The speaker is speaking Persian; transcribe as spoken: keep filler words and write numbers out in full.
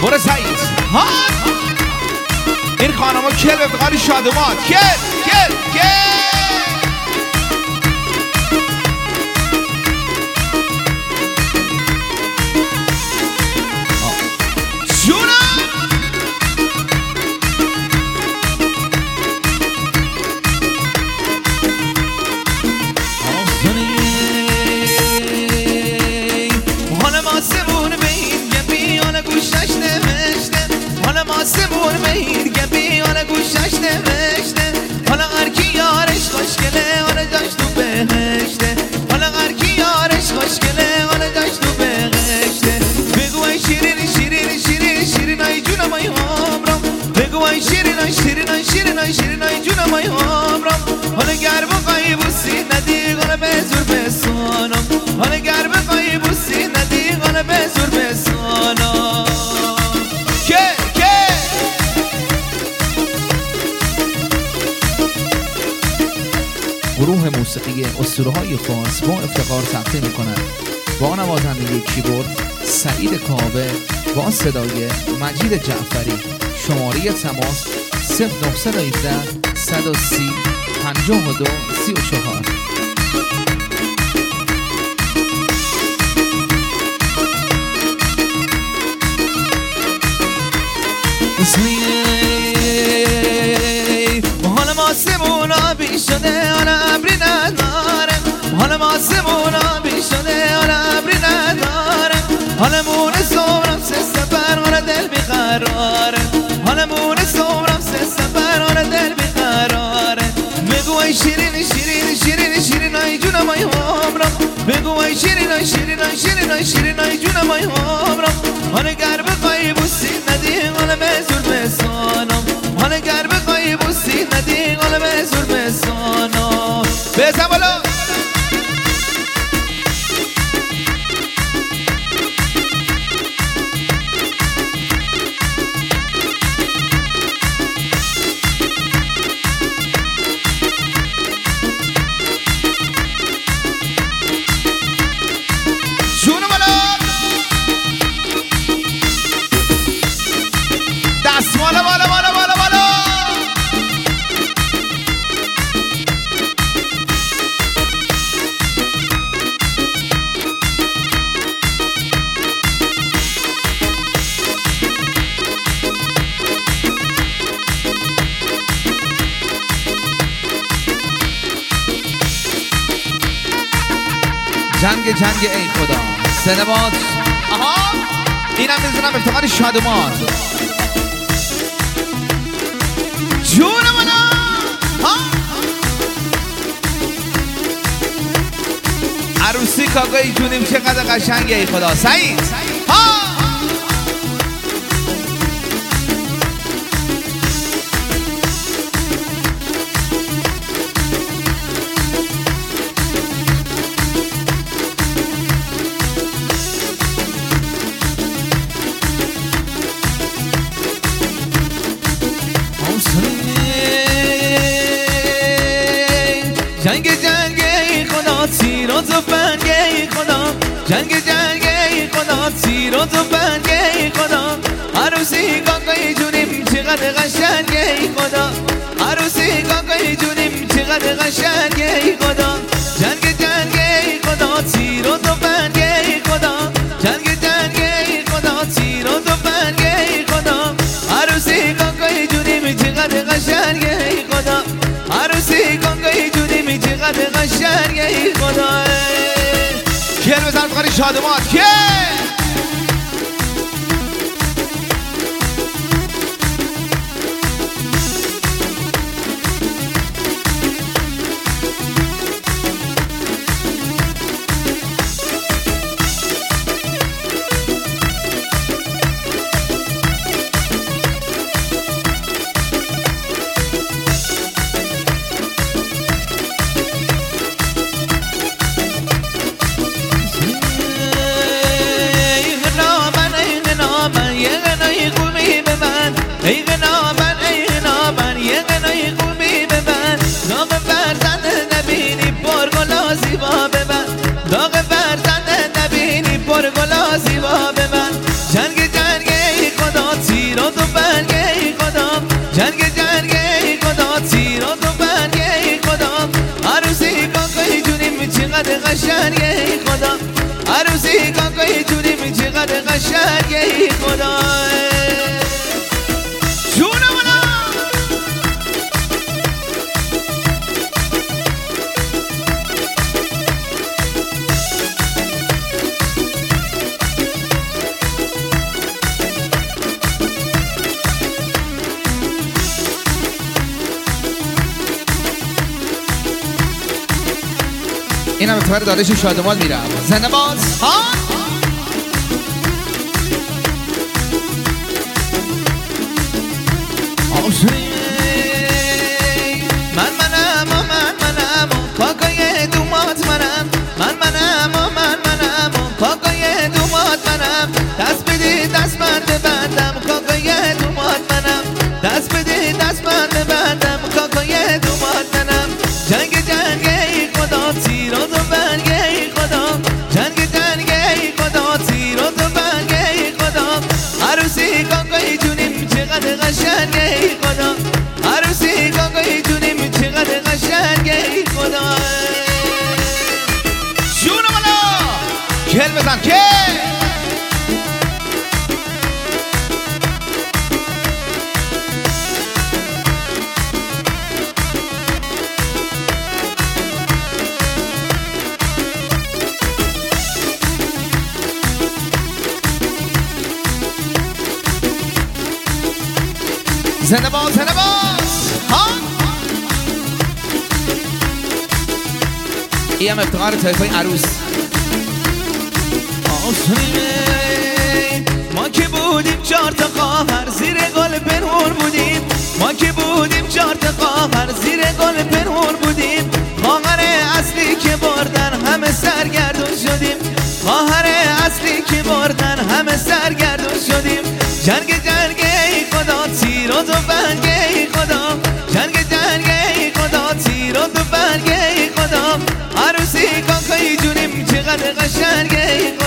برو سعید ها این خانم ها کل افتخاری شادمات کل کل کل آسمون مهیر که بیانه گوشش نوشته حالا هرکی یارش خوشگله حالا داشت تو بهشته حالا هرکی یارش خوشگله حالا داشت تو بهشته بگو ای شیرین شیرین شیرین شیرین ای جونم ای عمرم بگو ای شیرین ای شیرین ای شیرین ای شیرین ای جونم ای عمرم حالا گر بخوای بوسی ندی حالا به زور بسانم حالا گر بخوای بوسی ندی حالا به زور بسانم گروه موسیقی اسطوره‌های فارس با افتخار تقدیم می‌کند با نوازنده کیبورد سعید کاوه با صدای مجید جعفری. شماره تماس صفر نه یک هفت صد و سی پنجاه و دو سی و چهار. حالا آسمون آبی شده حالا ابری نداره حالا آسمون آبی شده حالا ابری نداره حالا مون صبرم سه سفر حالا دل بیقراره حالا مون صبرم سه سفر حالا دل بیقراره بگو ای شیرین شیرین شیرین شیرین ای جونم ای عمرم بگو ای شیرین ای شیرین ای شیرین ای شیرین ای جونم ای عمرم حالا گر بخوای بوسی ندی حالا به زور بسانم حالا گر بخوای بوسی ندی حالا به زور بسانم بزن بالا شونه بالا دست بالا بالا بالا بالا بالا جنگ جنگ ای خدا سنباد. آها اینم میزنم افتخار شادمات جون مانا عروسی کاکای جونیم چقدر قشنگه ای خدا. سعید ها جنگ جنگ ای خدا تیر و تفنگ ای خدا جنگ جنگ ای خدا تیر و تفنگ ای خدا عروسی کاکای جونیم چقدر قشنگ ای خدا عروسی کاکای جونیم چقدر قشنگ ای خدا جنگ جنگ ای خدا تیر و تفنگ ای خدا جنگ جنگ ای خدا تیر و تفنگ ای خدا عروسی کاکای جونیم چقدر قشنگ ای خدا عروسی کاکای جونیم چقدر قشنگ ای خدا. کل بزن افتخار شادمات کل ای غنابن ای غنابن یه غنای خوبی ببن داغ فرزند نبینی پرگلا زیبا ببن داغ فرزند نبینی پرگلا زیبا ببن جنگ جنگ ای خدا و برگه ای خدا جنگ جنگ ای خدا تیرات و برگه ای خدا عروسی کاکای جونیم چقدر قشنگه ای خدا عروسی کاکای جونیم چقدر قشنگه ای خدا جونمونا این هم افتخار دادش شادمال میرم زنده باز ها من منم و من منم و کاکای دومات منم من منم و من منم و کاکای دومات منم دست بده دست بند بندم کاکای دومات منم دست بده دست بند بندم کاکای دومات منم جنگ جنگ ای خدا تیرات و برگه ای خدا جنگ جنگ ای خدا تیرات و برگه ای خدا عروسی کاکای جونیم چقدر قشنگه ای خدا عروسی کاکای جونیم چقدر قشنگه ای خدا جون مالا کل بزن کل زنده باز زنده باز ها این هم افتخار تایفای عروس ما که بودیم چهار تا خواهر زیر گل پنهون بودیم ما که بودیم چهار تا خواهر زیر گل پنهون بودیم خواهر اصلی که بردن همه سرگردون شدیم خواهر اصلی که بردن همه سرگردون شدیم جنگ جنگ ای خدا تیرات و برگه ای خدا جنگ جنگ ای خدا تیرات و برگه ای خدا عروسی کاکای جونیم چقدر قشنگه ای